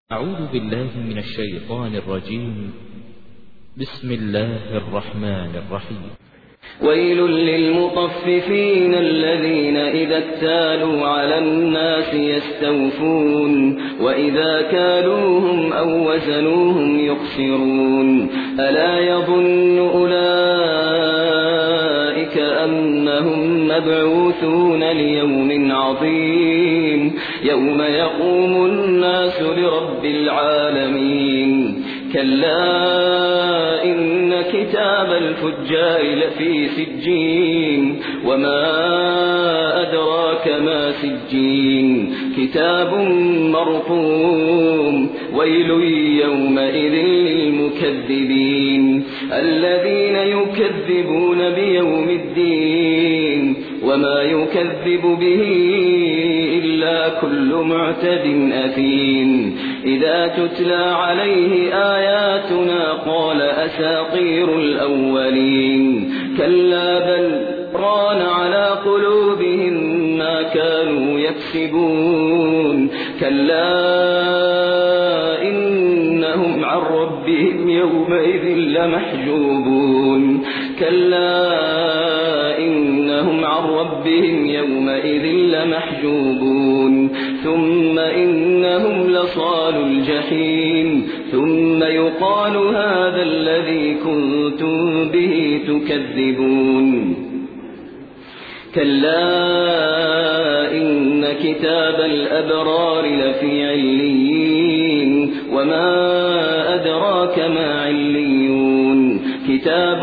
أعوذ بالله من الشيطان الرجيم. بسم الله الرحمن الرحيم. ويل للمطففين الذين إذا اكتالوا على الناس يستوفون وإذا كالوهم أو وزنوهم يخسرون ألا يظن أولئك أنهم مبعوثون ليوم عظيم يوم يقوم الناس لرب العالمين كلا إن كتاب الفجار لفي سجين وما أدراك ما سجين كتاب مرقوم ويل يومئذ للمكذبين الذين يكذبون بيوم الدين وما يكذب به إلا كل معتد أثيم إذا تتلى عليه آياتنا قال أساطير الأولين كلا بل ران على قلوبهم ما كانوا يكسبون كلا إنهم عن ربهم يومئذ لمحجوبون كلا إنهم عن ربهم يومئذ لمحجوبون ثم إنهم لصال الجحيم ثم يقال هذا الذي كنتم به تكذبون كلا إن كتاب الأبرار لفي عليين وما أدراك ما عليون كتاب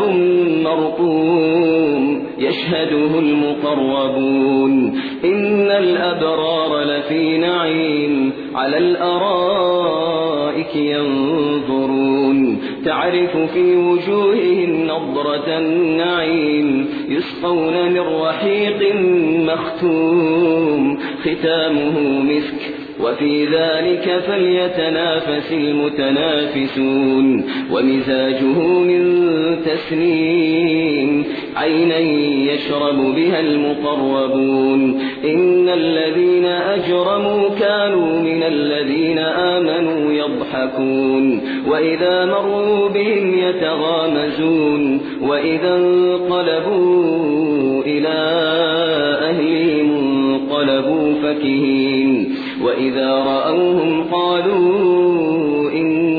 مرقوم يشهده المقربون إن الأبرار لفي نعيم على الأرائك ينظرون تعرف في وجوههم نضرة النعيم يسقون من رحيق مختوم ختامه مسك وفي ذلك فليتنافس المتنافسون ومزاجه من تسنيم عينا يشرب بها المقربون إن الذين أجرموا كانوا من الذين آمنوا يضحكون وإذا مروا بهم يتغامزون وإذا انقلبوا إلى أهلهم انقلبوا فكهين وإذا رأوهم قالوا إن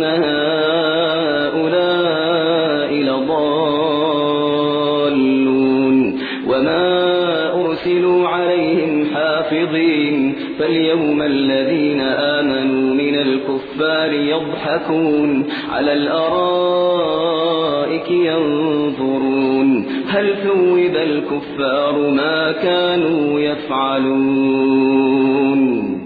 هؤلاء لضالون وما أرسلوا عليهم حافظين فاليوم الذين آمنوا من الكفار يضحكون على الأرائك ينظرون هل ثوب الكفار ما كانوا يفعلون